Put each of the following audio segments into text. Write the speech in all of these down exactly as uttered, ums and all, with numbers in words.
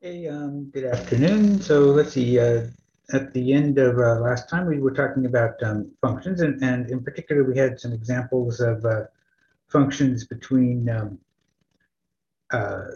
Hey, um, good afternoon. So let's see, uh, at the end of uh, last time, we were talking about um, functions, and, and in particular, we had some examples of uh, functions between um, uh,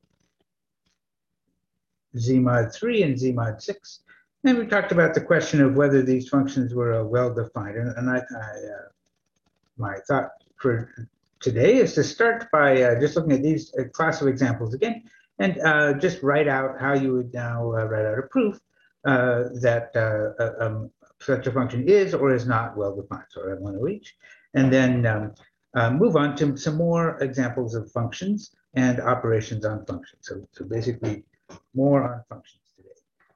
Z mod three and Z mod six. And we talked about the question of whether these functions were uh, well-defined. And, and I, I uh, my thought for today is to start by uh, just looking at these uh, class of examples again, and uh, just write out how you would now uh, write out a proof uh, that uh, um, such a function is or is not well defined. So I have one of each, and then um, uh, move on to some more examples of functions and operations on functions. So, so basically, more on functions today.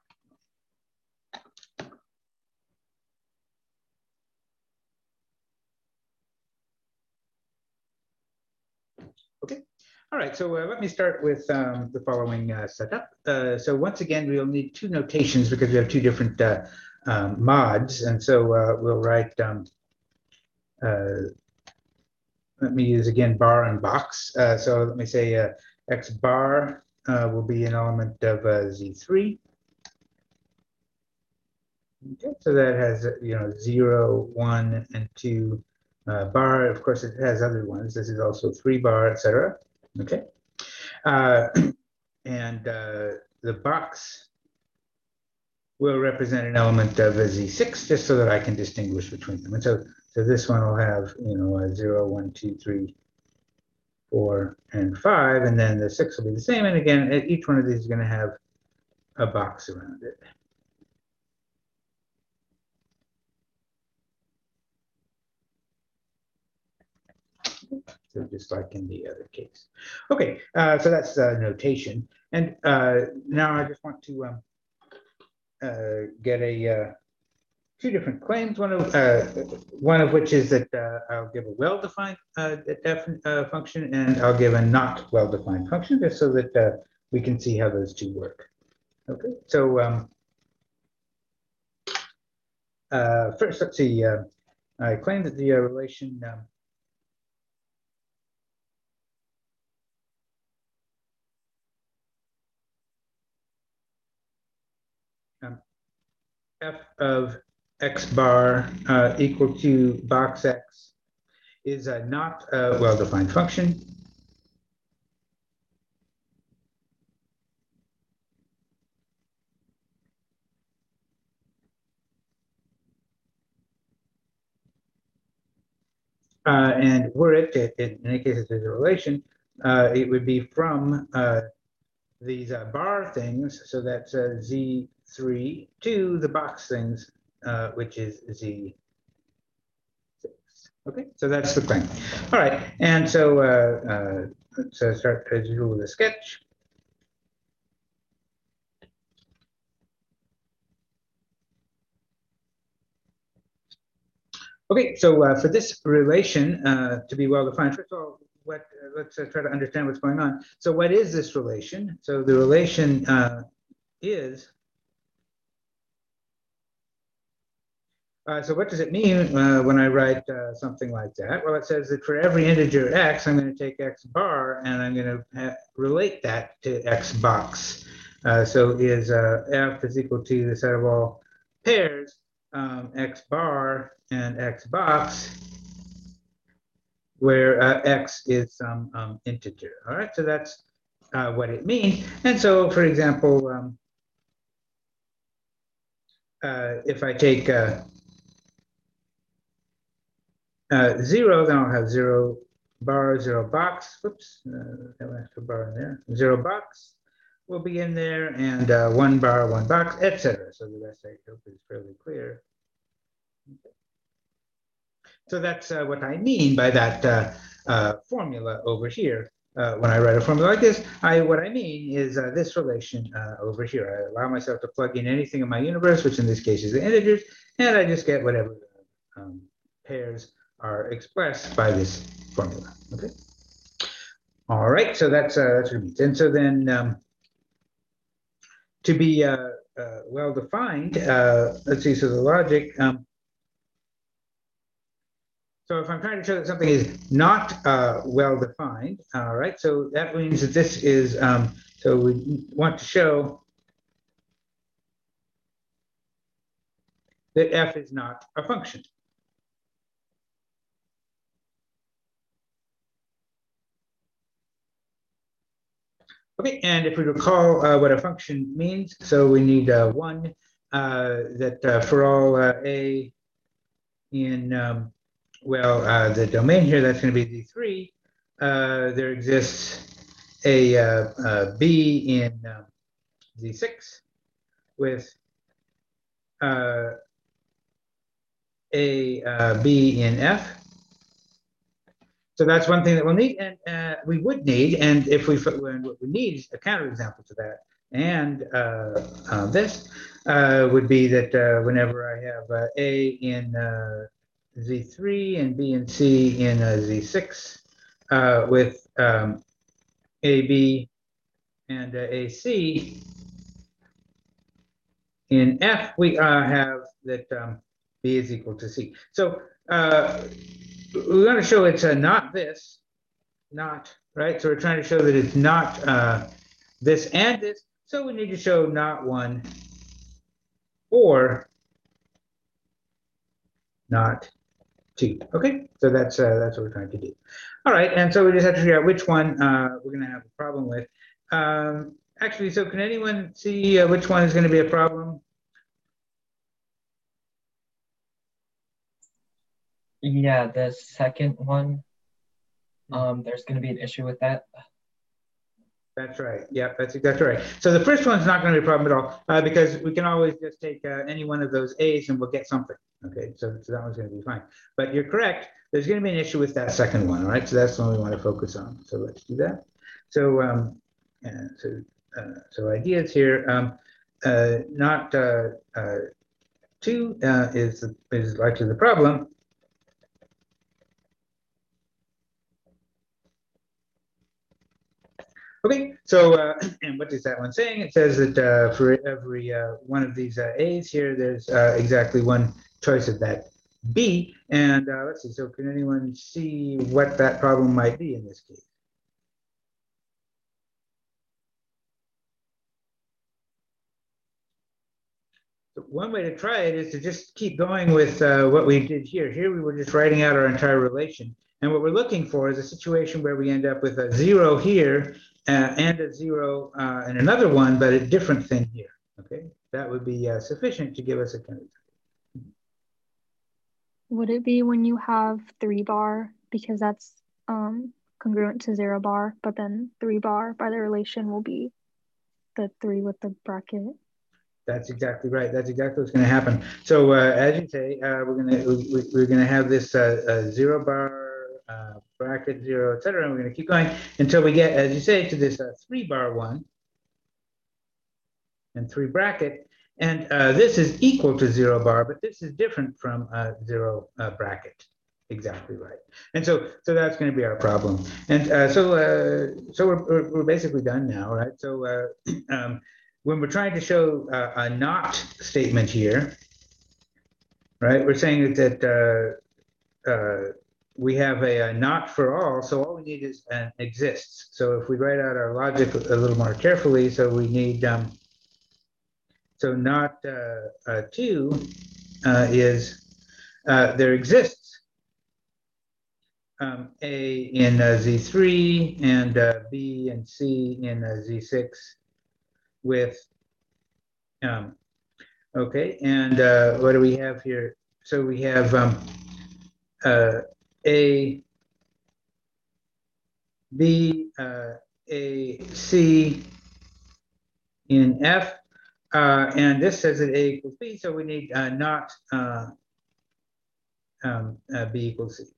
Okay. All right, so uh, let me start with um, the following uh, setup. Uh, so once again, we'll need two notations because we have two different uh, um, mods. And so uh, we'll write, um, uh, let me use again bar and box. Uh, so let me say uh, X bar uh, will be an element of uh, Z three. Okay, so that has, you know, zero, one, and two uh, bar. Of course, it has other ones. This is also three bar, et cetera. Okay. Uh, and uh, the box will represent an element of a Z six, just so that I can distinguish between them. And so, so this one will have, you know, a zero, one, two, three, four, and five, and then the six will be the same. And again, each one of these is going to have a box around it. So just like in the other case. Okay, uh, so that's uh, notation. And uh, now I just want to um, uh, get a uh, two different claims. One of uh, one of which is that uh, I'll give a well-defined uh, uh, function, and I'll give a not well-defined function, just so that uh, we can see how those two work. Okay, so um, uh, first, let's see. Uh, I claim that the uh, relation um, um, f of x bar uh, equal to box x is a not a well-defined function. Uh, and were it, it, in any case, if there's a relation, uh, it would be from uh, these uh, bar things, so that's uh, Z three, to the box things, uh, which is Z six. Okay, so that's the claim. All right, and so uh, uh, let's uh, start as usual with a sketch. Okay, so uh, for this relation uh, to be well defined, first of all, what uh, let's uh, try to understand what's going on. So what is this relation? So the relation uh, is, uh, so what does it mean uh, when I write uh, something like that? Well, it says that for every integer x, I'm going to take x bar and I'm going to relate that to x box. Uh, so is uh, f is equal to the set of all pairs um, x bar and x box, where uh, x is some um, integer. All right, so that's uh, what it means. And so, for example, um, uh, if I take uh, uh, zero, then I'll have zero bar, zero box. Whoops, uh, have an extra bar in there. Zero box will be in there, and uh, one bar, one box, et cetera. So the rest I hope is fairly clear. Okay. So that's uh, what I mean by that uh, uh, formula over here. Uh, when I write a formula like this, I what I mean is uh, this relation uh, over here. I allow myself to plug in anything in my universe, which in this case is the integers, and I just get whatever um, pairs are expressed by this formula. Okay. All right. So that's uh, that's what it means. And so then um, to be uh, uh, well defined, uh, let's see. So the logic. Um, So if I'm trying to show that something is not uh, well defined, all right, so that means that this is, um, so we want to show that f is not a function. Okay, and if we recall uh, what a function means, so we need uh, one uh, that uh, for all uh, a in, um, well, uh, the domain here, that's going to be Z three, uh, there exists a uh, uh, b in uh, Z six with uh, a uh, b in F. So that's one thing that we'll need, and uh, we would need, and if we what we need is a counterexample to that, and uh, uh, this uh, would be that uh, whenever I have uh, a in uh, Z three and b and c in uh, Z six uh, with um, A B and uh, A C in F, we uh, have that um, B is equal to C. So uh, we want to show it's uh, not this, not, right? So we're trying to show that it's not uh, this and this. So we need to show not one or not two. Okay, so that's uh, that's what we're trying to do. All right, and so we just have to figure out which one uh, we're going to have a problem with. Um, actually, so can anyone see uh, which one is going to be a problem? Yeah, the second one, um, there's going to be an issue with that. That's right. Yeah, that's exactly right. So the first one's not going to be a problem at all uh, because we can always just take uh, any one of those A's and we'll get something. Okay, so, so that one's going to be fine. But you're correct. There's going to be an issue with that second one. All right, so that's the one we want to focus on. So let's do that. So um, and so uh, so ideas here. Um, uh, not uh, uh, two uh, is is likely the problem. Okay, so uh, and what is that one saying? It says that uh, for every uh, one of these uh, A's here, there's uh, exactly one choice of that B. And uh, let's see, so can anyone see what that problem might be in this case? So one way to try it is to just keep going with uh, what we did here. Here we were just writing out our entire relation. And what we're looking for is a situation where we end up with a zero here uh, and a zero uh, and another one, but a different thing here. Okay, that would be uh, sufficient to give us a kind of. Would it be when you have three bar because that's um, congruent to zero bar, but then three bar by the relation will be the three with the bracket? That's exactly right. That's exactly what's going to happen. So uh, as you say, uh, we're going to we, we're going to have this uh, uh, zero bar uh, bracket zero, et cetera. And we're going to keep going until we get, as you say, to this uh, three bar one and three bracket. And uh, this is equal to zero bar, but this is different from uh, zero uh, bracket. Exactly right. And so so that's going to be our problem. And uh, so uh, so we're, we're basically done now, right? So uh, um, when we're trying to show uh, a not statement here, right, we're saying that uh, uh, we have a, a not for all, so all we need is an exists. So if we write out our logic a little more carefully, so we need, um, so not uh, uh, two uh, is uh, there exists um, A in uh, Z three and uh, B and C in uh, Z six with um, okay, and uh, what do we have here? So we have um, uh, A, B, uh, A, C in F, uh, and this says that A equals B, so we need uh, not uh, um, uh, B equals C,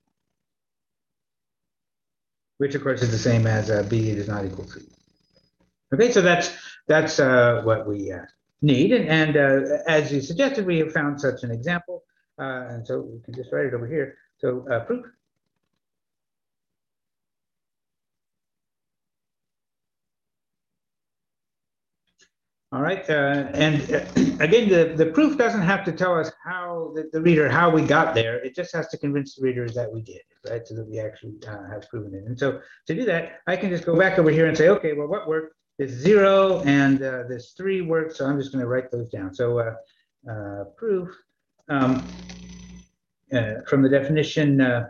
which of course is the same as uh, B does not equal C. Okay, so that's that's uh, what we uh, need, and, and uh, as you suggested, we have found such an example, uh, and so we can just write it over here. So uh, proof. All right, uh, and uh, again, the, the proof doesn't have to tell us how the, the reader how we got there. It just has to convince the reader that we did, right? So that we actually uh, have proven it. And so to do that, I can just go back over here and say, okay, well, what worked? This zero and uh, this three worked. So I'm just going to write those down. So uh, uh, proof um, uh, from the definition. Uh,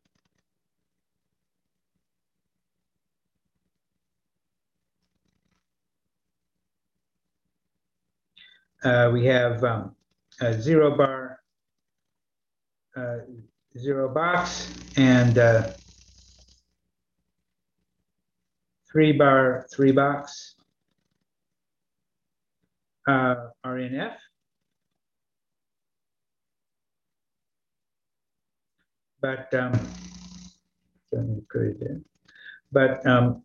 uh, we have um, a zero bar. Uh, zero box and uh, three bar three box uh, are in F. But um, but um,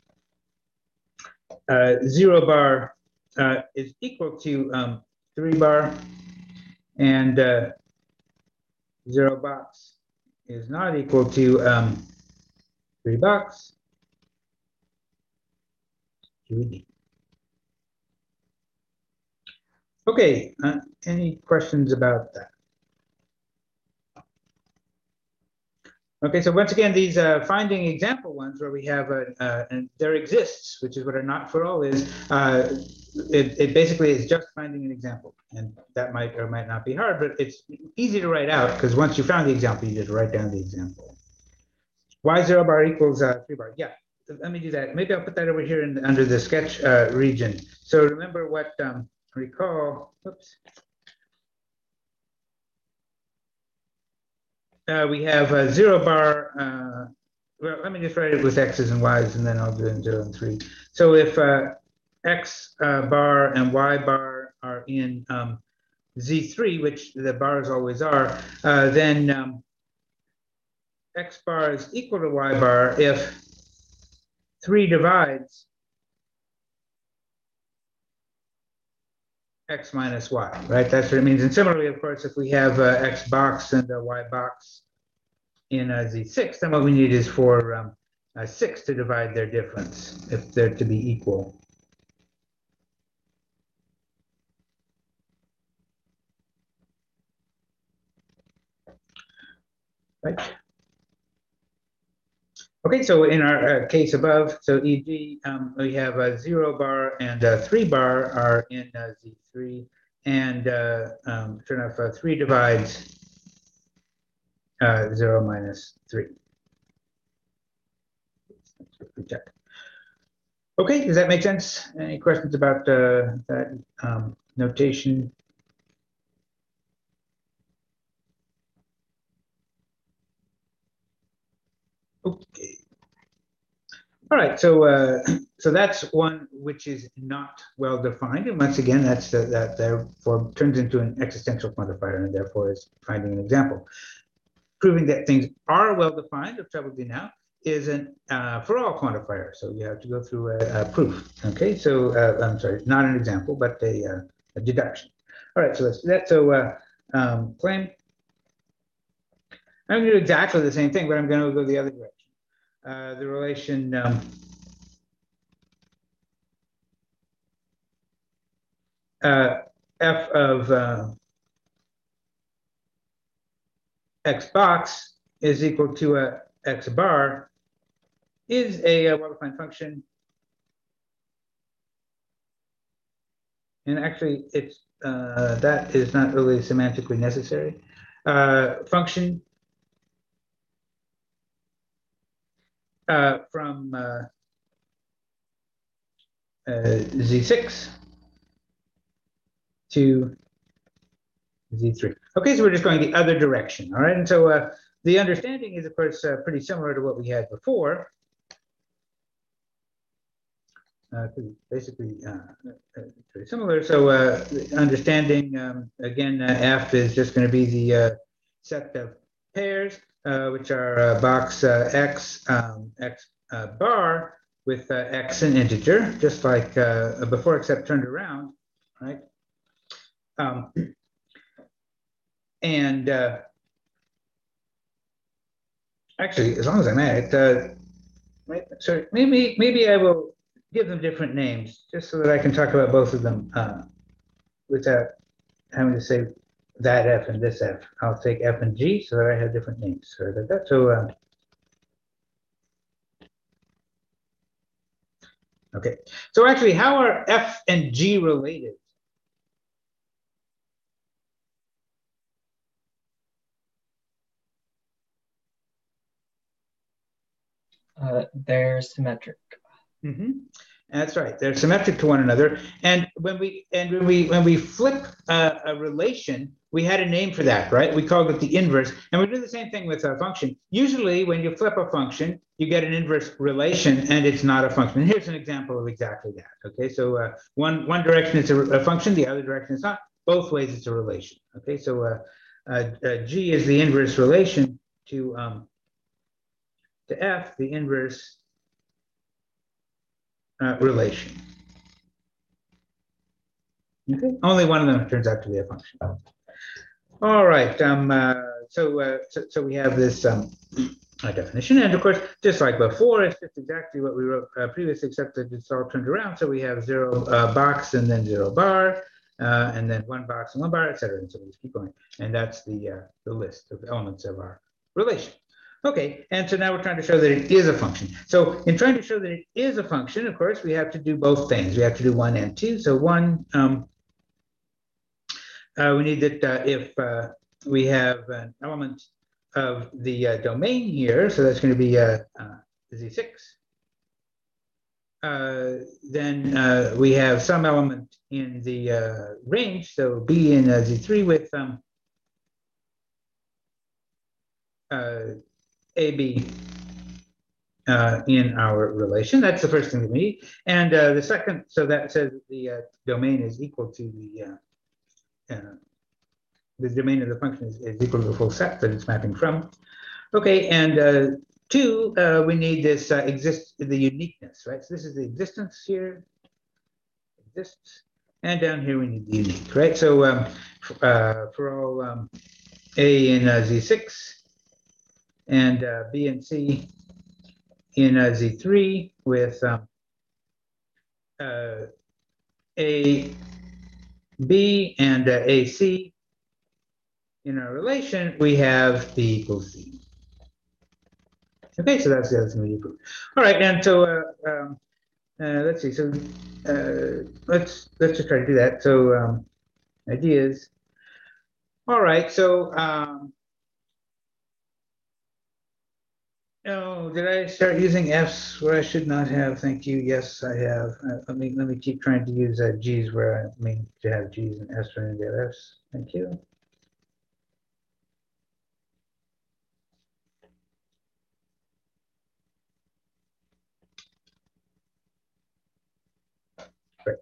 uh, zero bar uh, is equal to um, three bar, and uh, zero box is not equal to um, three box. Q E D. Okay, uh, any questions about that? Okay, so once again, these uh, finding example ones where we have a, uh, and there exists, which is what a not for all is, uh, it, it basically is just finding an example. And that might or might not be hard, but it's easy to write out because once you found the example, you just write down the example. Y zero bar equals uh, three bar. Yeah, let me do that. Maybe I'll put that over here in, under the sketch uh, region. So remember what, um, recall, oops. Uh, we have a zero bar, uh, well, let me just write it with X's and Y's and then I'll do it in zero and three. So if uh, X uh, bar and Y bar are in um, Z three, which the bars always are, uh, then um, X bar is equal to Y bar if three divides X minus Y, right? That's what it means. And similarly, of course, if we have uh, X box and a Y box in uh, Z six, then what we need is for um, uh, six to divide their difference if they're to be equal. Right. Okay, so in our uh, case above, so E G, um, we have a zero bar and a three bar are in uh, Z three, and uh, um, sure enough, uh, three divides uh, zero minus three. Check. Okay, does that make sense? Any questions about uh, that um, notation? Okay. All right, so uh, so that's one which is not well defined, and once again, that's the, that therefore turns into an existential quantifier, and therefore is finding an example. Proving that things are well defined, of trouble now, is an uh, for all quantifier. So you have to go through a, a proof. Okay, so uh, I'm sorry, not an example, but a, uh, a deduction. All right, so let's do that. So uh, um, claim. I'm going to do exactly the same thing, but I'm going to go the other direction. Uh, the relation um, uh, f of uh, x box is equal to a x bar is a, a well-defined function. And actually, it's uh, that is not really semantically necessary. Uh, function uh, from uh, uh, Z six to Z three. Okay, so we're just going the other direction, all right? And so uh, the understanding is, of course, uh, pretty similar to what we had before. Uh, basically, uh, very similar. So uh, understanding, um, again, uh, F is just going to be the uh, set of pairs, uh, which are uh, box uh, X, um, X uh, bar with uh, X an integer, just like uh, before, except turned around, right? Um, and uh, actually, as long as I'm at it, uh, so maybe maybe I will give them different names, just so that I can talk about both of them uh, without having to say that F and this F. I'll take F and G so that I have different names. Sorry about that. So, uh, okay. So actually, how are F and G related? Uh, they're symmetric. Mm-hmm. That's right. They're symmetric to one another. And when we and when we when we flip uh, a relation, we had a name for that, right? We called it the inverse. And we do the same thing with a function. Usually, when you flip a function, you get an inverse relation, and it's not a function. And here's an example of exactly that. Okay, so uh, one one direction it's a, a function, the other direction it's not. Both ways it's a relation. Okay, so uh, uh, uh, G is the inverse relation to um, to F, the inverse Uh, relation. Okay, only one of them turns out to be a function. All right. Um. Uh, so, uh, so, so we have this um, uh, definition, and of course, just like before, it's just exactly what we wrote uh, previously, except that it's all turned around. So we have zero uh, box and then zero bar, uh, and then one box and one bar, et cetera. And so we just keep going, and that's the uh, the list of elements of our relation. Okay, and so now we're trying to show that it is a function. So in trying to show that it is a function, of course, we have to do both things. We have to do one and two. So one, um, uh, we need that uh, if uh, we have an element of the uh, domain here, so that's going to be uh, uh, Z six, uh, then uh, we have some element in the uh, range, so B in uh, Z three with um, uh, A B uh, in our relation. That's the first thing that we need. And uh, the second, so that says the uh, domain is equal to the, uh, uh, the domain of the function is, is equal to the full set that it's mapping from. Okay, and uh, two, uh, we need this uh, exist, the uniqueness, right? So this is the existence here, exists, and down here we need the unique, right? So um, uh, for all um, A in uh, Z six, and uh, B and C in uh, Z three with um, uh, A, B, and uh, A C in our relation, we have B equals Z. Okay, so that's the other thing we need to prove. All right, and so uh, um, uh, let's see. So uh, let's let's just try to do that. So um, ideas. All right, so. Um, Oh, did I start using F's where I should not have? Thank you. Yes, I have. Uh, let me let me keep trying to use uh, G's where I mean to have G's and S for the F's. Thank you. Great.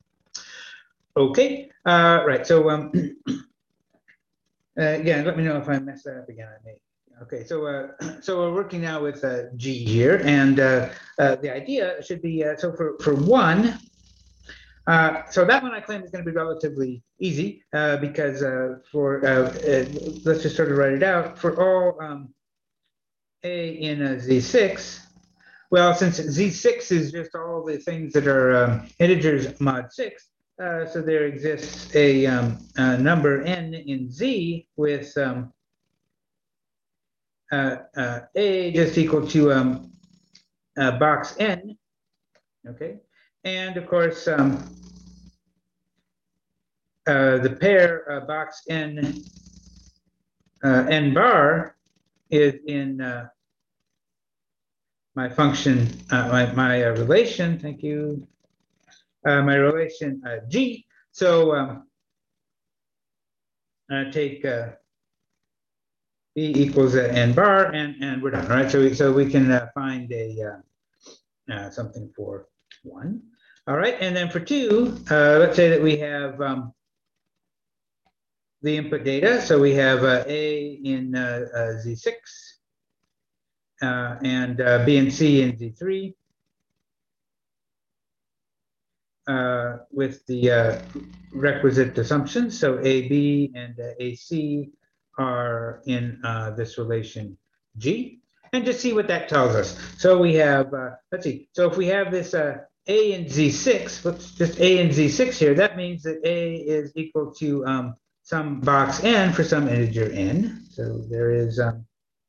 Okay. Uh, right. So um, uh, again, let me know if I mess that up again. I may. Okay, so uh, so we're working now with uh, G here, and uh, uh, the idea should be uh, so for for one. Uh, so that one I claim is going to be relatively easy uh, because uh, for uh, uh, let's just sort of write it out for all um, A in a Z six. Well, since Z six is just all the things that are um, integers mod six, uh, so there exists a, um, a number n in Z with um, Uh, uh, A just equal to um, uh, box N, okay? And of course, um, uh, the pair uh, box N, uh, N bar is in uh, my function, uh, my, my uh, relation, thank you, uh, my relation uh, G. So um, I take uh, B equals uh, N bar, and, and we're done, right? So we, so we can uh, find a uh, uh, something for one. All right, and then for two, uh, let's say that we have um, the input data. So we have uh, A in uh, uh, Z six uh, and uh, B and C in Z three uh, with the uh, requisite assumptions. So A B and uh, A C are in uh, this relation G. And just see what that tells us. So we have, uh, let's see. So if we have this uh, A and Z six, whoops, just A and Z six here, that means that A is equal to um, some box n for some integer n. So there is um,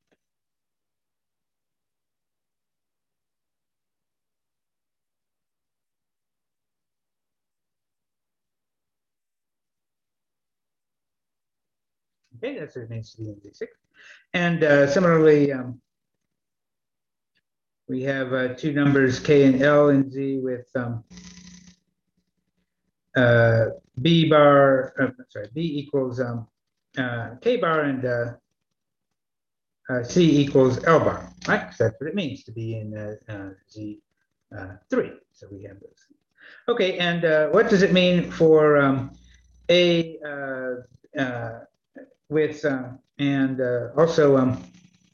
okay, that's what it means to be in Z six. And uh, similarly, um, we have uh, two numbers K and L in Z with um, uh, B bar, uh, sorry, B equals um, uh, K bar and uh, uh, C equals L bar, right? So that's what it means to be in uh, uh, Z three. So we have those. Okay, and uh, what does it mean for um, A uh, uh, with uh, and uh, also um,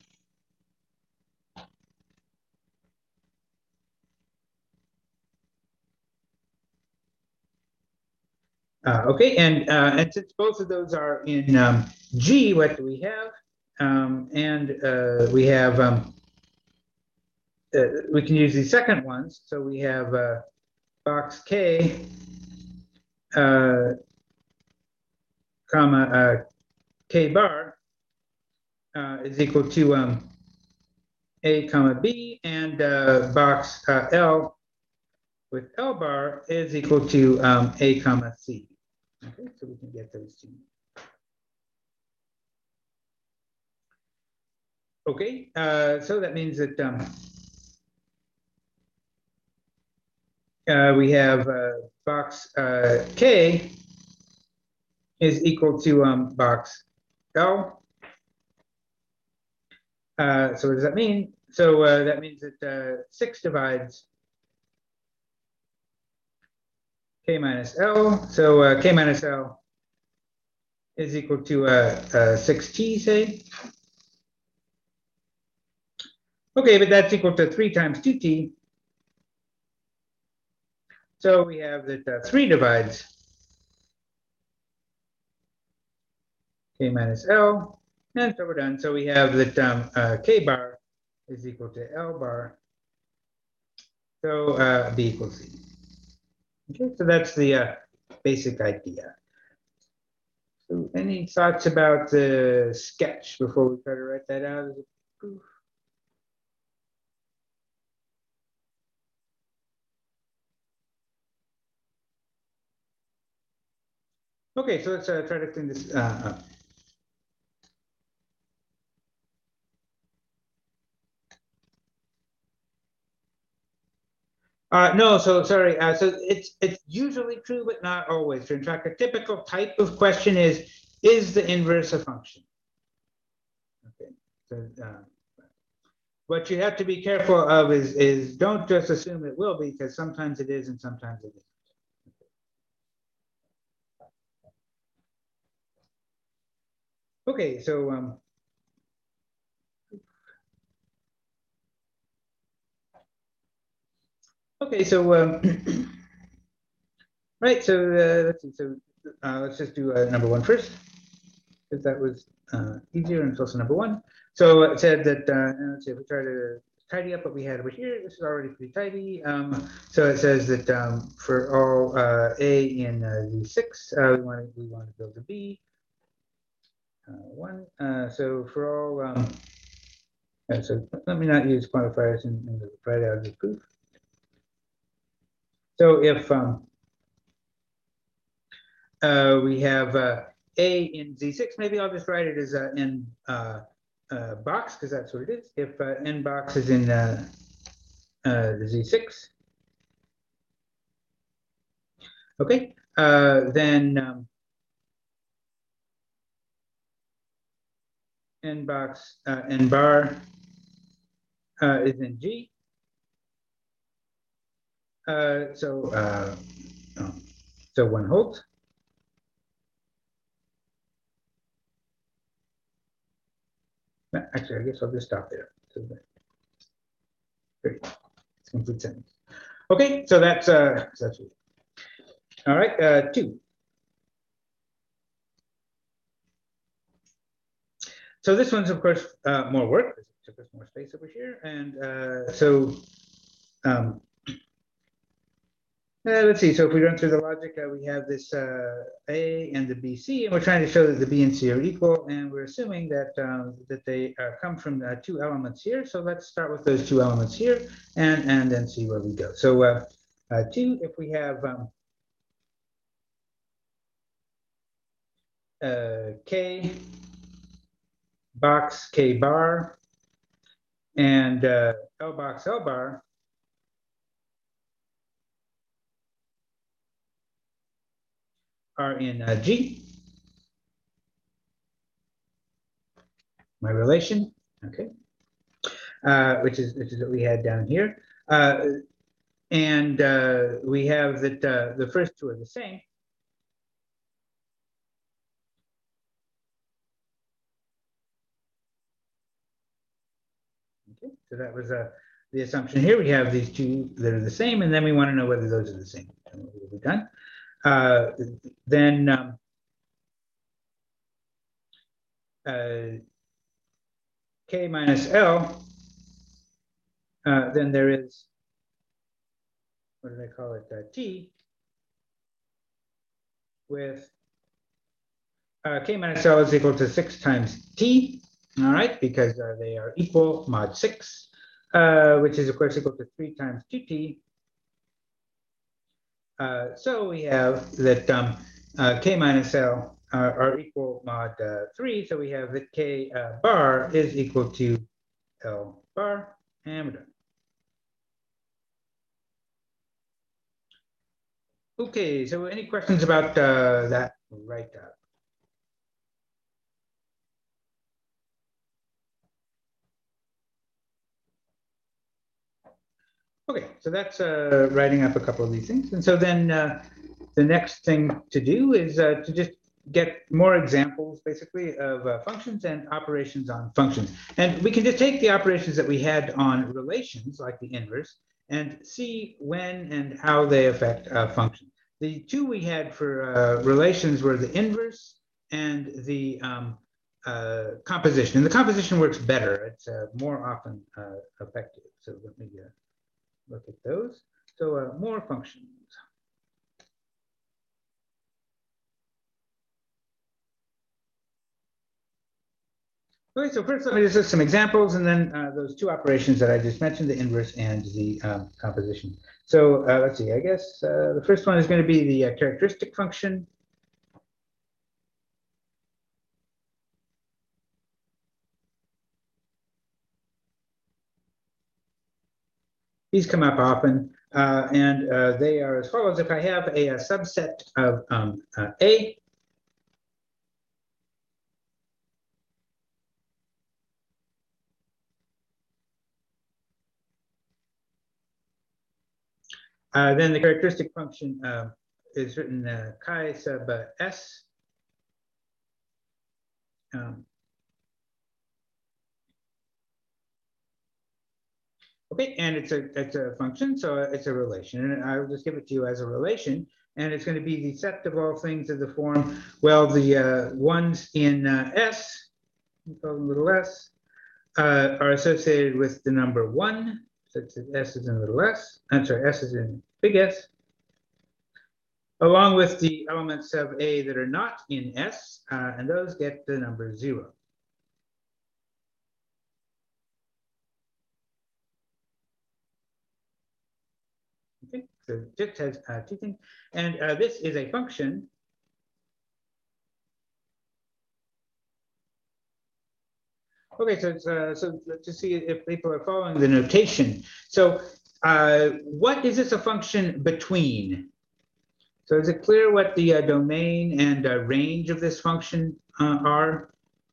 uh, okay, and uh, and since both of those are in um, G, what do we have? Um, and uh, we have um, uh, we can use these second ones. So we have uh, box K, uh, comma uh, K bar uh, is equal to um, A comma B, and uh, box uh, L with L bar is equal to um, A comma C. Okay, so we can get those two. Okay, uh, so that means that um, uh, we have uh, box uh, K is equal to um, box L. Uh, so what does that mean? So uh, that means that uh, six divides K minus L. So uh, K minus L is equal to uh, uh, six T, say. Okay, but that's equal to three times two T. So we have that uh, three divides K minus L, and so we're done. So we have that um, uh, K bar is equal to L bar. So uh, B equals C. Okay, so that's the uh, basic idea. So any thoughts about the sketch before we try to write that out as a proof? Okay, so let's uh, try to clean this uh, up. Uh, no, so sorry. Uh, so it's it's usually true, but not always true. In fact, a typical type of question is, is the inverse a function? Okay, so uh, what you have to be careful of is, is don't just assume it will be, because sometimes it is and sometimes it isn't. Okay, so um, okay, so um, right, so uh, let's see, so uh, let's just do uh, number one first, because that was uh, easier and it's also number one. So it said that uh, let's see if we try to tidy up what we had over here. This is already pretty tidy. Um, so it says that um, for all uh, A in uh, Z six, uh, we want to we want to build a B. Uh, one. Uh, so for all, um, uh, so let me not use quantifiers in, in the write out of the proof. So if um, uh, we have uh, A in Z six, maybe I'll just write it as uh, n uh, uh, box, because that's what it is. If uh, n box is in uh, uh, the Z six, okay, uh, then um, n box, uh, n bar uh, is in G. Uh, so, uh, oh, so one holds. Actually, I guess I'll just stop there. So that, great, it's a complete sentence. Okay, so that's uh, that's it. All right, uh, two. So this one's of course uh, more work. It took us more space over here, and uh, so um, Uh, let's see. So if we run through the logic, uh, we have this uh, A and the B C, and we're trying to show that the B and C are equal, and we're assuming that uh, that they uh, come from uh, two elements here. So let's start with those two elements here, and and then see where we go. So uh, uh, two, if we have um, uh, K box K bar and uh, L box L bar, are in uh, G, my relation, okay, uh, which is which is what we had down here, uh, and uh, we have that uh, the first two are the same. Okay, so that was uh, the assumption here. We have these two that are the same, and then we want to know whether those are the same. And what have we done? Uh, then um, uh, K minus L, uh, then there is, what did I call it, uh, T, with uh, K minus L is equal to six times T, all right, because uh, they are equal mod six, uh, which is of course equal to three times two T. Uh, so we have that um, uh, K minus L uh, are equal mod uh, three, so we have that K uh, bar is equal to L bar, and we're done. Okay, so any questions about uh, that right up? Okay, so that's uh, writing up a couple of these things. And so then uh, the next thing to do is uh, to just get more examples, basically, of uh, functions and operations on functions. And we can just take the operations that we had on relations, like the inverse, and see when and how they affect a function. The two we had for uh, relations were the inverse and the um, uh, composition. And the composition works better. It's uh, more often uh, effective. So let me uh, look at those. So uh, more functions. Okay, so first let me just list some examples, and then uh, those two operations that I just mentioned, the inverse and the um, composition. So uh, let's see, I guess uh, the first one is going to be the uh, characteristic function. These come up often, uh, and uh, they are as follows. If I have a, a subset of um, uh, A, uh, then the characteristic function uh, is written uh, chi sub uh, S. Um, Okay, and it's a it's a function, so it's a relation, and I'll just give it to you as a relation, and it's going to be the set of all things of the form. Well, the uh, ones in uh, S, we call them little s, uh, are associated with the number one. So it's S is in little s. I'm sorry, S is in big S. Along with the elements of A that are not in S, uh, and those get the number zero. Okay, so it just has uh, two things, and uh, this is a function. Okay, so uh, so let's just see if people are following the notation. So uh, what is this a function between? So is it clear what the uh, domain and uh, range of this function uh, are?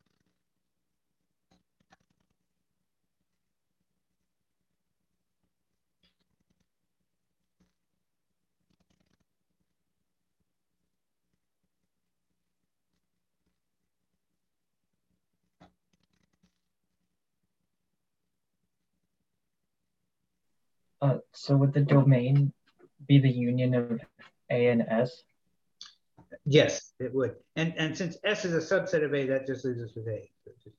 Uh, so would the domain be the union of A and S? Yes, it would. And and since S is a subset of A, that just leaves us with A. So, just,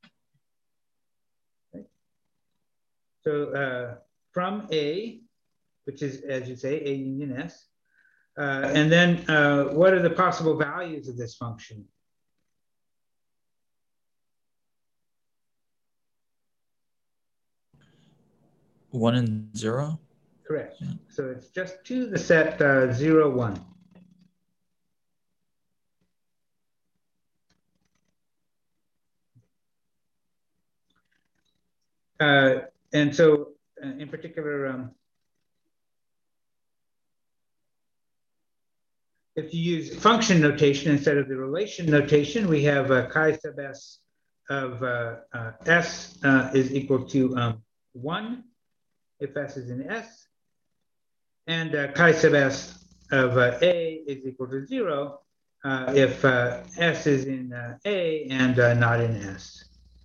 okay. So uh, from A, which is, as you say, A union S. Uh, and then uh, what are the possible values of this function? One and zero? Correct. Yeah. So it's just to the set uh, zero, one. Uh, and so uh, in particular, um, if you use function notation instead of the relation notation, we have uh, chi sub s of uh, uh, s uh, is equal to um, one if s is in S, and uh, chi sub s of uh, a is equal to zero uh, if uh, s is in uh, A and uh, not in S.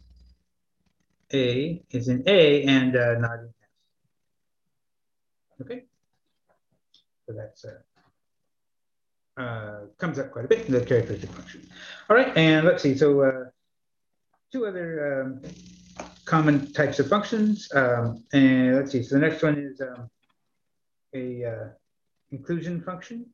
A is in A and uh, not in S. Okay, so that's uh, uh, comes up quite a bit in the characteristic function. All right, and let's see. So uh, two other um, common types of functions, um, and let's see. So the next one is um, a uh, inclusion function.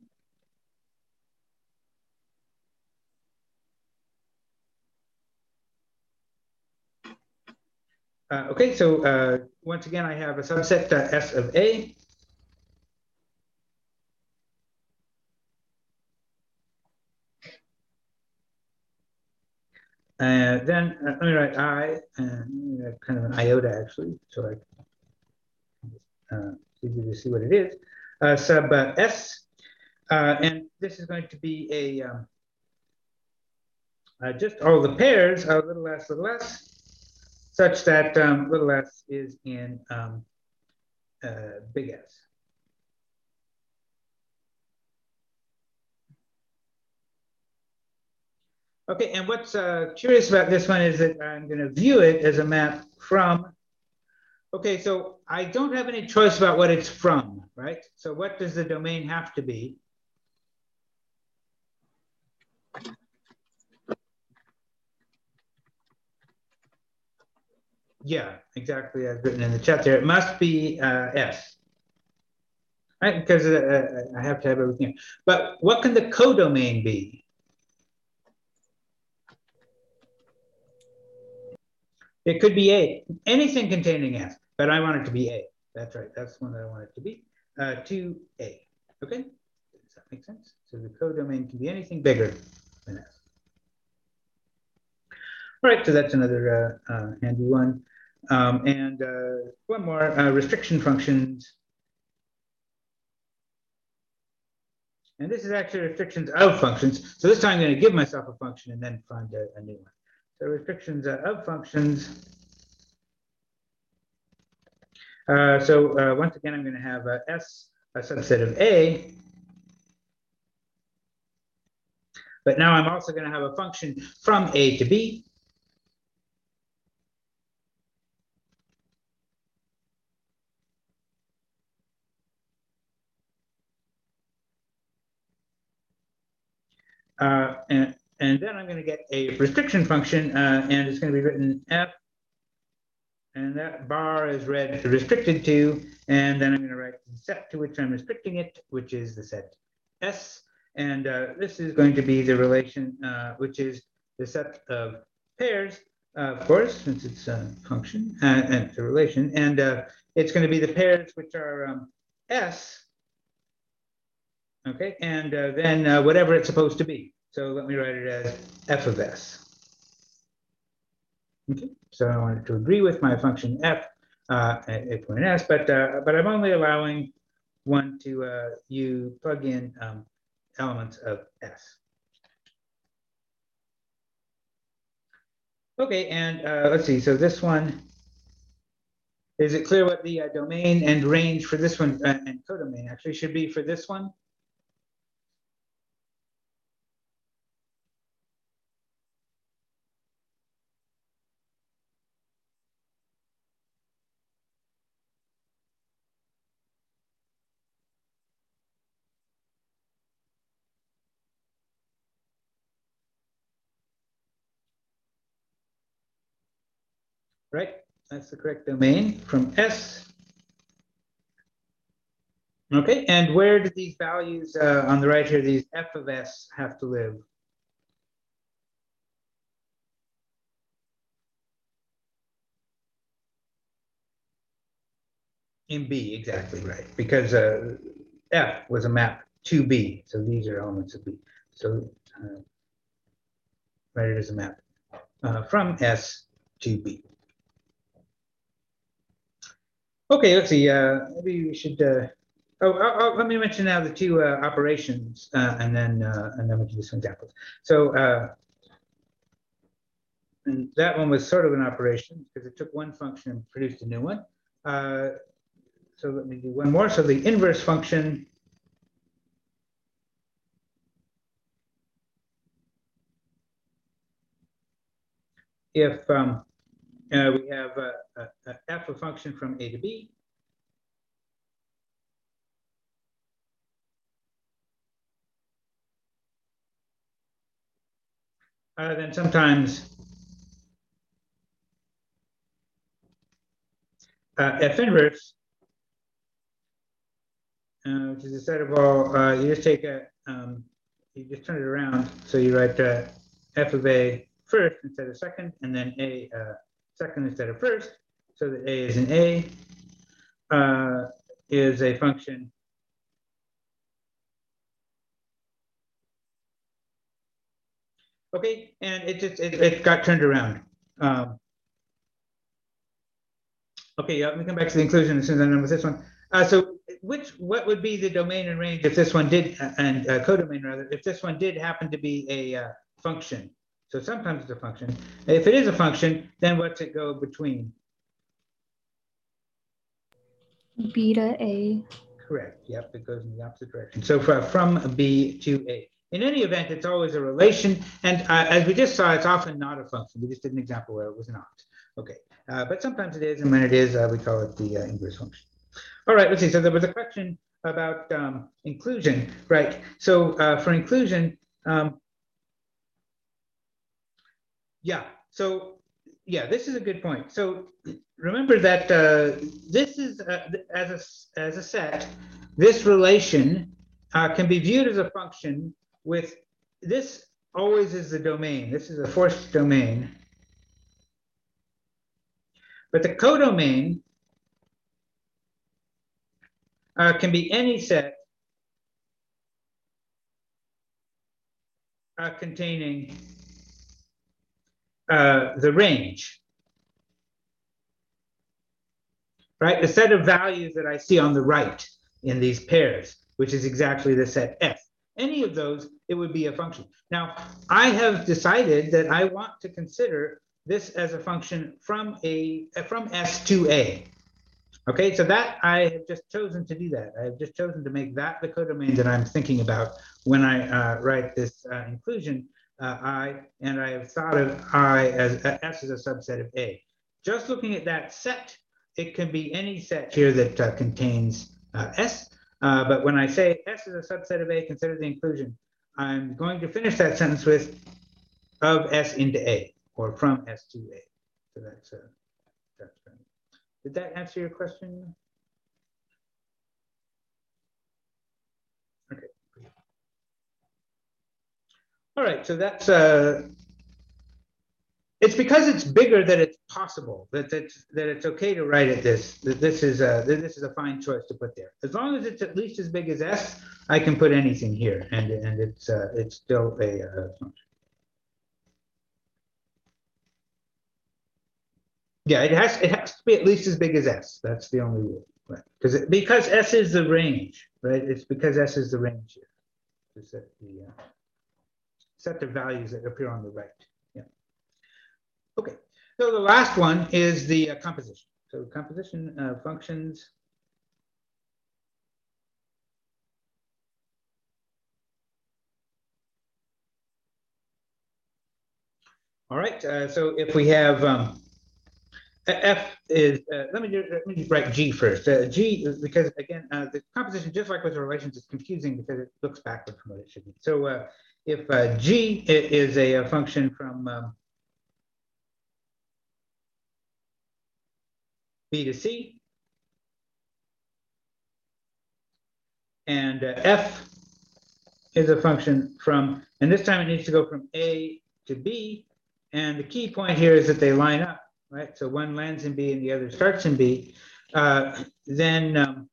Uh, okay, so uh, once again, I have a subset uh, S of A. Uh, then uh, let me write I, and uh, kind of an iota actually, so I uh, easy to see what it is. Uh, sub uh, S, uh, and this is going to be a um, uh, just all the pairs of little s, little s, such that um, little s is in um, uh, big S. Okay, and what's uh, curious about this one is that I'm going to view it as a map from. Okay, so I don't have any choice about what it's from, right? So what does the domain have to be? Yeah, exactly as written in the chat there. It must be uh, S, right? Because uh, I have to have everything. But what can the codomain be? It could be A, anything containing S, but I want it to be A. That's right, that's the one that I want it to be, uh, to A, okay? Does that make sense? So the codomain can be anything bigger than S. All right, so that's another uh, uh, handy one. Um, and uh, one more, uh, restriction functions. And this is actually restrictions of functions. So this time I'm going to give myself a function and then find a, a new one. So restrictions uh, of functions. Uh, so uh, once again, I'm going to have a S, a subset of A. But now I'm also going to have a function from A to B. Uh, and, and then I'm going to get a restriction function, uh, and it's going to be written F. And that bar is read restricted to, and then I'm going to write the set to which I'm restricting it, which is the set S. And uh, this is going to be the relation, uh, which is the set of pairs, uh, of course, since it's a function uh, and it's a relation. And uh, it's going to be the pairs which are um, S, okay, and uh, then uh, whatever it's supposed to be. So let me write it as F of S. Okay, so I wanted to agree with my function F uh, at point S, but uh, but I'm only allowing one to uh, you plug in um, elements of S. Okay, and uh, let's see. So this one, is it clear what the uh, domain and range for this one uh, and codomain actually should be for this one? Right, that's the correct domain from S. Okay, and where do these values uh, on the right here, these f of s, have to live? In B, exactly right, because uh, F was a map to B, so these are elements of B. So uh, write it as a map uh, from S to B. Okay, let's see. Uh, maybe we should. Uh, oh, oh, oh, let me mention now the two uh, operations, uh, and then uh, and then we can do some examples. So uh, and that one was sort of an operation because it took one function and produced a new one. Uh, so let me do one more. So the inverse function. If um, uh, we have a, a, a f a function from A to B, uh, then sometimes uh, f inverse, uh, which is a set of all, uh, you just take a, um, you just turn it around. So you write uh, f of a first instead of second, and then a uh, second instead of first. So that a is an a, uh, is a function. Okay, and it just, it, it got turned around. Um, okay, yeah, let me come back to the inclusion as soon as I'm done with this one. Uh, so which, what would be the domain and range if this one did, uh, and uh, codomain rather, if this one did happen to be a uh, function? So sometimes it's a function. If it is a function, then what's it go between? B to A. Correct, yep, it goes in the opposite direction. So for, from B to A. In any event, it's always a relation. And uh, as we just saw, it's often not a function. We just did an example where it was not. Okay, uh, but sometimes it is, and when it is, uh, we call it the uh, inverse function. All right, let's see. So there was a question about um, inclusion, right? So uh, for inclusion, um, yeah. So yeah, this is a good point. So remember that uh, this is uh, as a as a set. This relation uh, can be viewed as a function with this always is the domain. This is a forced domain, but the codomain uh, can be any set uh, containing uh, the range. Right, the set of values that I see on the right in these pairs, which is exactly the set F. Any of those, it would be a function. Now, I have decided that I want to consider this as a function from a from S to A. Okay, so that I have just chosen to do that. I have just chosen to make that the codomain that I'm thinking about when I uh, write this uh, inclusion uh, I, and I have thought of I as uh, S as a subset of A. Just looking at that set, it can be any set here that uh, contains uh, S. Uh, but when I say S is a subset of A, consider the inclusion, I'm going to finish that sentence with of S into A, or from S to A. So that's, uh, that's right. Did that answer your question? Okay. All right, so that's uh, it's because it's bigger that it's possible that it's that it's okay to write it this that this is a this is a fine choice to put there. As long as it's at least as big as S, I can put anything here, and and it's uh, it's still a uh, function. Yeah, it has it has to be at least as big as S. That's the only rule, right? Because it, because S is the range, right? It's because S is the range here. To set the uh, set the values that appear on the right. Yeah. Okay. So the last one is the uh, composition. So composition uh, functions. All right. Uh, so if we have um, F is, uh, let me do, let me write G first. Uh, G, because again, uh, the composition, just like with the relations, is confusing because it looks backward from what it should be. So uh, if uh, G is a, a function from um, B to C, and uh, f is a function from, and this time it needs to go from A to B. And the key point here is that they line up, right? So one lands in B and the other starts in B. Uh, then um,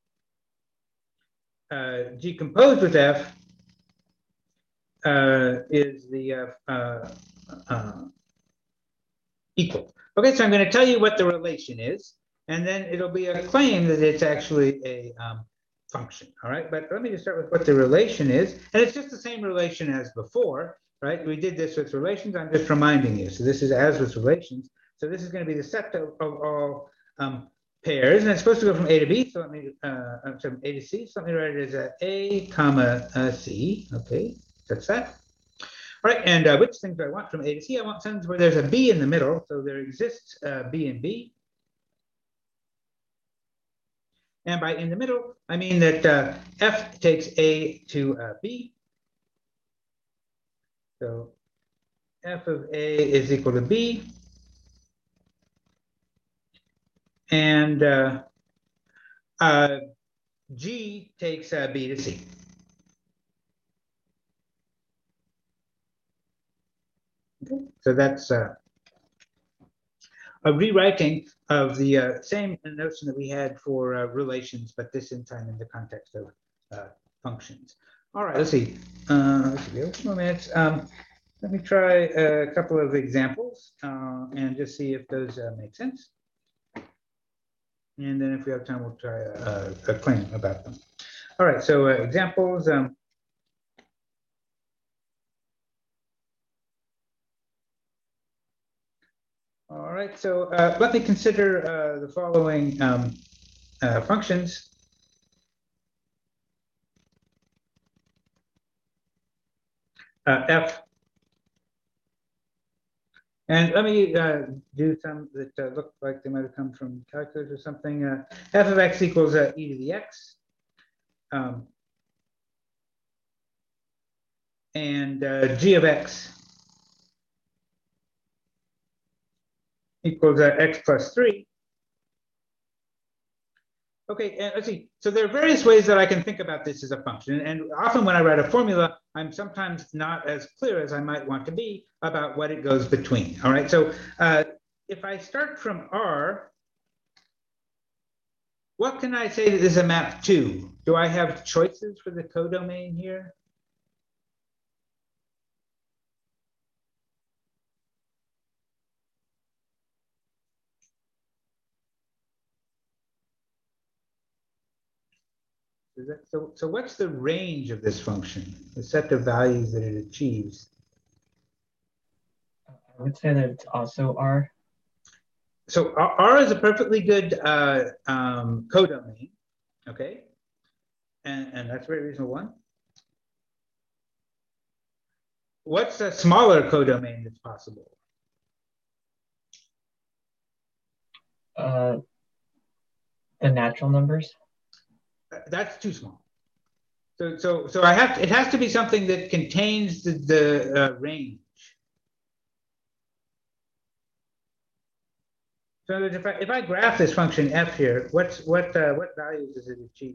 uh, G composed with F uh, is the uh, uh, uh, equal. Okay, so I'm going to tell you what the relation is, and then it'll be a claim that it's actually a um, function. All right, but let me just start with what the relation is, and it's just the same relation as before, right? We did this with relations. I'm just reminding you. So this is as with relations. So this is going to be the set of, of all um, pairs, and it's supposed to go from A to B. So let me uh, from A to C. So let me write it as a, A comma uh, C. Okay, that's that. All right, and uh, which things do I want from A to C? I want something where there's a B in the middle. So there exists uh, B and B. And by in the middle, I mean that uh, F takes A to uh, B. So F of A is equal to B. And uh, uh, G takes uh, B to C. Okay. So that's uh, a rewriting of the uh, same notion that we had for uh, relations, but this in time in the context of uh, functions. All right, let's see. Uh, let's see, a few more minutes. Um, let me try a couple of examples uh, and just see if those uh, make sense. And then if we have time, we'll try a, a, a claim about them. All right, so uh, examples. Um, all right, so uh, let me consider uh, the following um, uh, functions. Uh, F. And let me uh, do some that uh, look like they might have come from calculus or something. Uh, F of x equals uh, e to the x. Um, and uh, g of x equals uh, x plus three. Okay, and let's see. So there are various ways that I can think about this as a function. And often when I write a formula, I'm sometimes not as clear as I might want to be about what it goes between. All right, so uh, if I start from R, what can I say that this is a map to? Do I have choices for the codomain here? Is that, so, so what's the range of this function, the set of values that it achieves? I would say that it's also R. So R, R is a perfectly good uh, um, codomain, okay? And, and that's a very reasonable one. What's a smaller codomain that's possible? Uh, the natural numbers. That's too small. So, so, so I have to, it has to be something that contains the, the uh, range. So if I, if I graph this function f here, what's what uh, what values does it achieve?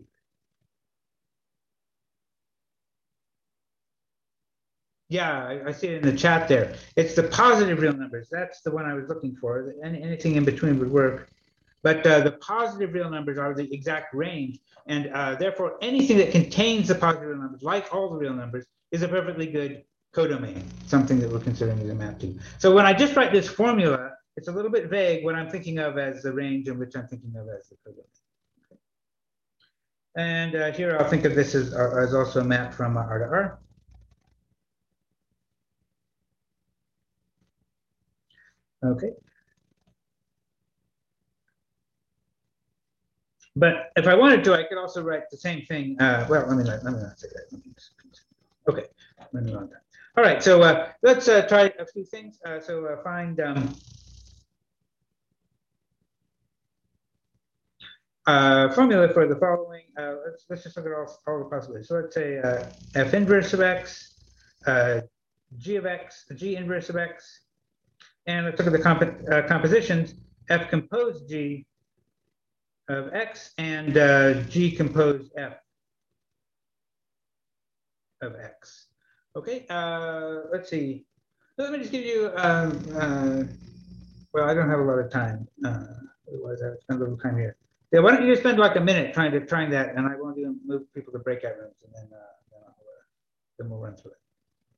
Yeah, I, I see it in the chat there. It's the positive real numbers. That's the one I was looking for. Any, anything in between would work. But uh, the positive real numbers are the exact range. And uh, therefore, anything that contains the positive real numbers, like all the real numbers, is a perfectly good codomain, something that we're considering as a map to. So when I just write this formula, it's a little bit vague what I'm thinking of as the range and which I'm thinking of as the codomain. Okay. And uh, here I'll think of this as, uh, as also a map from uh, R to R. Okay. But if I wanted to, I could also write the same thing. Uh, well, let me not, let me not say that. Let me just, okay, let me on that. All right, so uh, let's uh, try a few things. Uh, so uh, find um, uh, formula for the following. Uh, let's let's just look at all, all the possibilities. So let's say uh, f inverse of x, uh, g of x, g inverse of x, and let's look at the comp uh, compositions. F composed g. Of x and uh, g composed f. of x. Okay, uh, let's see. Let me just give you, um, uh, well, I don't have a lot of time. Uh, otherwise, I would spend a little time here. Yeah, why don't you just spend like a minute trying to trying that, and I won't even move people to breakout rooms, and then, uh, then, I'll, uh, then we'll run through it.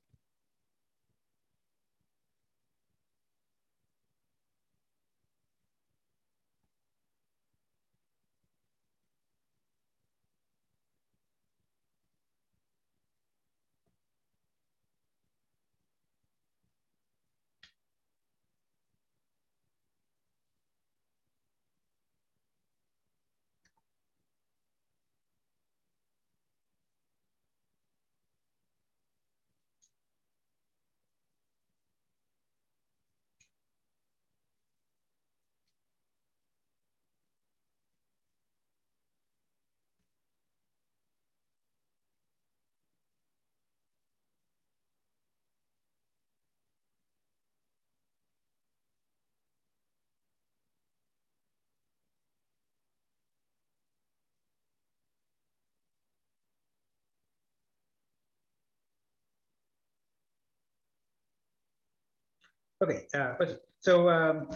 Okay, uh, let's- so um,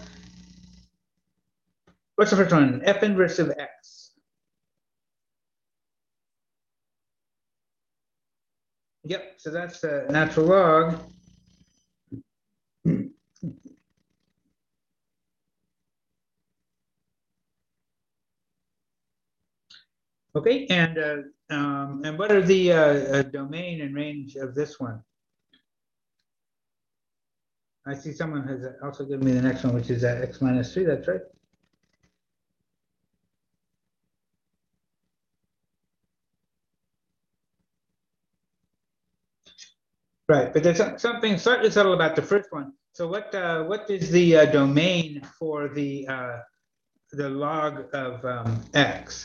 what's the first one? F inverse of x. Yep, so that's the natural log. Okay, and uh, um, and what are the uh, uh, domain and range of this one? I see someone has also given me the next one, which is uh, x minus three. That's right. Right, but there's some- something slightly subtle about the first one. So what uh, what is the uh, domain for the uh, the log of um, x?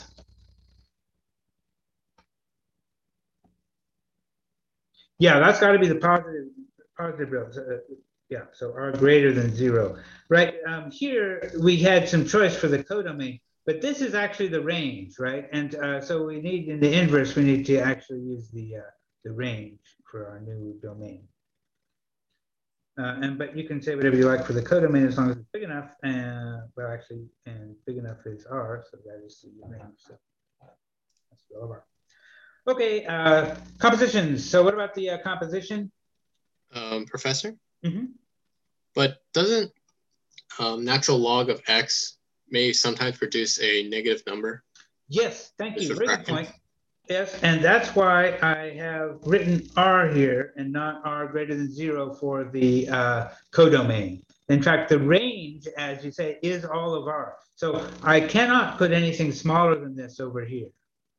Yeah, that's got to be the positive positive real. Uh, yeah, so r greater than zero. Right, um, here we had some choice for the codomain, but this is actually the range, right? And uh, so we need, in the inverse, we need to actually use the uh, the range for our new domain. Uh, and but you can say whatever you like for the codomain as long as it's big enough. And well, actually, and big enough is R, so that is the range. So that's all of R. Okay, uh, compositions. So what about the uh, composition? Um, professor? Mm-hmm. But doesn't um, natural log of x may sometimes produce a negative number? Yes, thank Just you. a Very good fraction. point. Yes, and that's why I have written R here and not R greater than zero for the uh, codomain. In fact, the range, as you say, is all of R. So I cannot put anything smaller than this over here.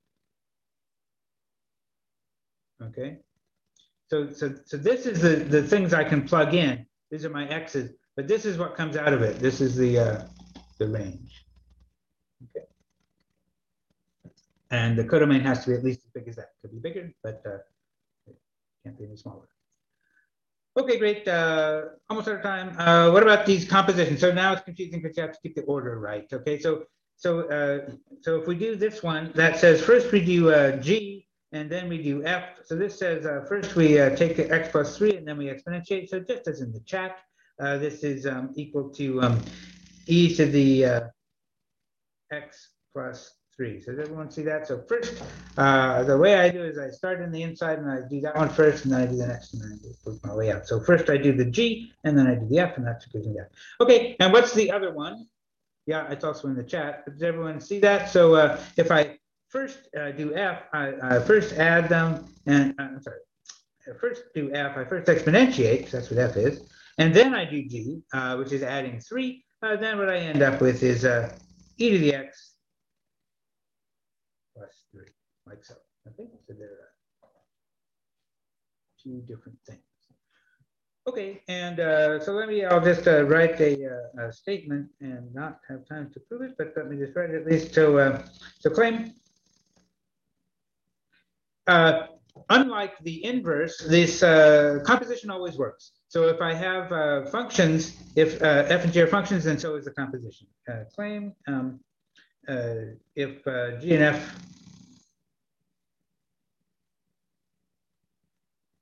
Okay. So, so, so this is the, the things I can plug in. These are my X's, but this is what comes out of it. This is the, uh, the range. Okay. And the codomain has to be at least as big as that. Could be bigger, but uh, it can't be any smaller. Okay, great. Uh, almost out of time. Uh, what about these compositions? So now it's confusing because you have to keep the order right. Okay, so so uh, so if we do this one, that says first we do uh, G and then we do F. So this says uh, first we uh, take x plus three and then we exponentiate. So just as in the chat, uh, this is um, equal to um, e to the uh, x plus three. So does everyone see that? So first, uh, the way I do is I start in the inside and I do that one first, and then I do the next, and then I work my way out. So first I do the G, and then I do the F, and that's what gives me that. Okay, and what's the other one? Yeah, it's also in the chat. Does everyone see that? So uh, if I first uh, do F, I, I first add them, and uh, I'm sorry, I first do F, I first exponentiate, because that's what F is, and then I do G, uh, which is adding three. Uh, then what I end up with is uh, e to the x plus three, like so. Okay, so there are two different things. Okay, and uh, so let me, I'll just uh, write a, uh, a statement and not have time to prove it, but let me just write it at least. So, uh, so claim, uh, unlike the inverse, this uh, composition always works. So if I have uh, functions, if uh, f and g are functions, then so is the composition. Uh, claim, um, uh, if uh, g and f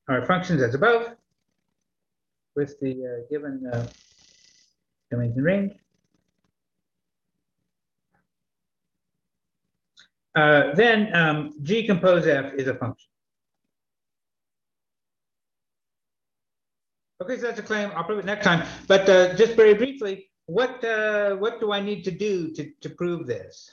our functions as above with the uh, given uh, domains and range. Uh, then um, G compose F is a function. Okay, so that's a claim. I'll prove it next time. But uh, just very briefly, what uh, what do I need to do to, to prove this?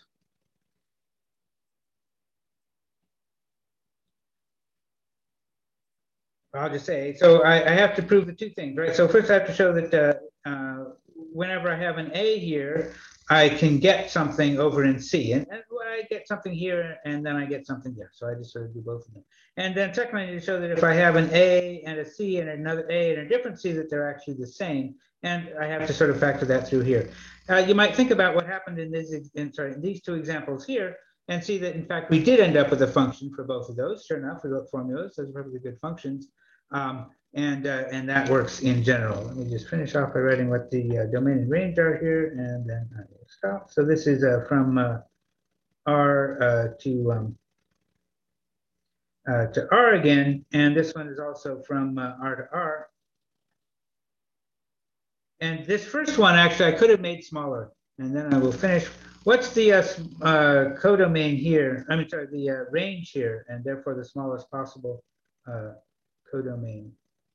I'll just say, so I, I have to prove the two things, right? So first I have to show that uh, uh, whenever I have an A here, I can get something over in C. And, and I get something here, and then I get something there. So I just sort of do both of them. And then second, I need to show that if I have an A and a C and another A and a different C, that they're actually the same. And I have to sort of factor that through here. Uh, you might think about what happened in, this, in, sorry, in these two examples here, and see that, in fact, we did end up with a function for both of those. Sure enough, we wrote formulas. Those are perfectly good functions. Um, and, uh, and that works in general. Let me just finish off by writing what the uh, domain and range are here, and then I will stop. So this is uh, from uh, R uh, to, um, uh, to R again, and this one is also from uh, R to R. And this first one, actually, I could have made smaller, and then I will finish. What's the uh, uh, codomain here? I mean, sorry, the uh, range here, and therefore the smallest possible uh, codomain.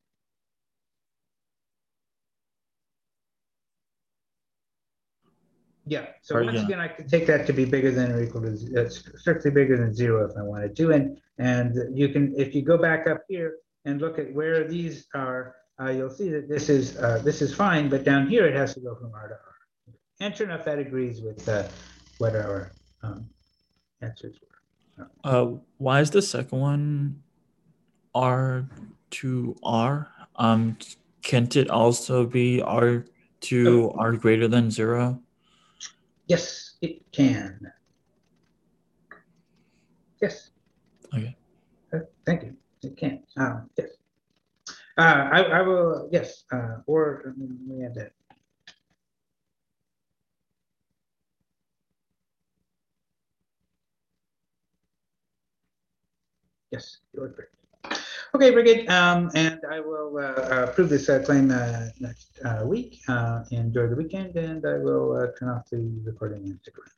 Yeah, so Or, once yeah. again, I could take that to be bigger than or equal to, uh, strictly bigger than zero if I wanted to. And, and you can, if you go back up here and look at where these are, uh, you'll see that this is, uh, this is fine, but down here it has to go from R to R. And sure enough, that agrees with uh, what our um, answers were. Uh, why is the second one R to R? Um, can't it also be R to R greater than zero? Yes, it can. Yes. Okay. Uh, thank you. It can. Um, yes. Uh, I, I will. Yes. Uh, or um, we have that. Yes, you're correct. Okay, very good. Um, and I will uh, uh, prove this uh, claim uh, next uh, week. Uh, enjoy the weekend, and I will uh, turn off the recording and stick around.